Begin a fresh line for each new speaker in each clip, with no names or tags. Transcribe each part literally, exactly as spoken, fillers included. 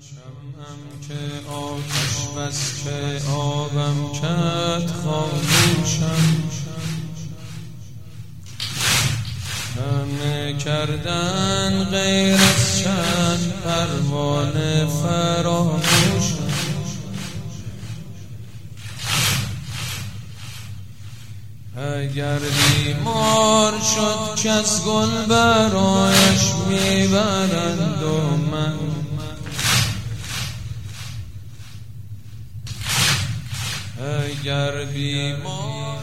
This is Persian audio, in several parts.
شمعم که آتش بس که آبم کرد خاموشم، همه کردن غیر از چند پروانه فراموشم. اگر بیمار شد کس گل برایش میبرند و من اگر بیمار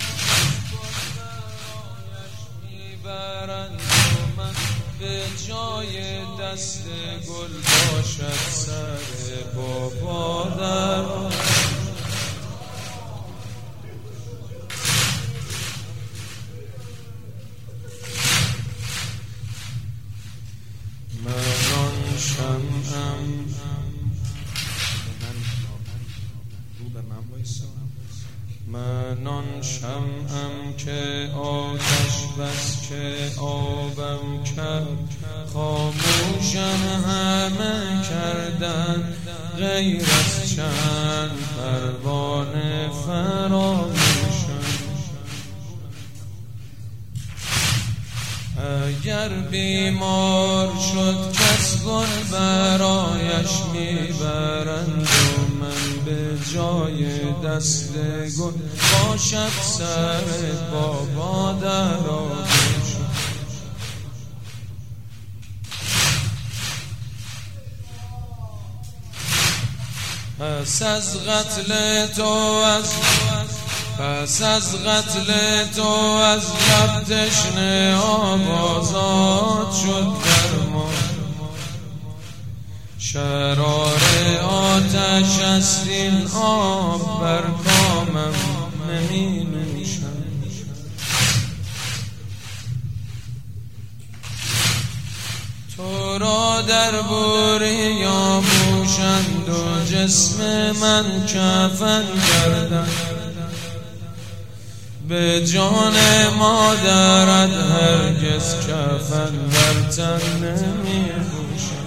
میبرند و من به جای دست گل باشد سر بابا در من آن شمعم من آن شمعم که آتش بس که آبم کرد خاموشم، همه کردن غیر از چند پروانه فراموشم. اگر بیمار شد کس گل برایش میبرند و من به جای دست گل باشد سر بابا در آغوشم. پس از قتل تو از پس از قتل تو از لب تشنه آب آزاد شد در ما، شرار آتش است این آب بر کامم نمی نوشم. تو را در بوری آموشند و جسم من کفن کردند، به جان مادرت هرگز کفن بر تن نمی پوشم.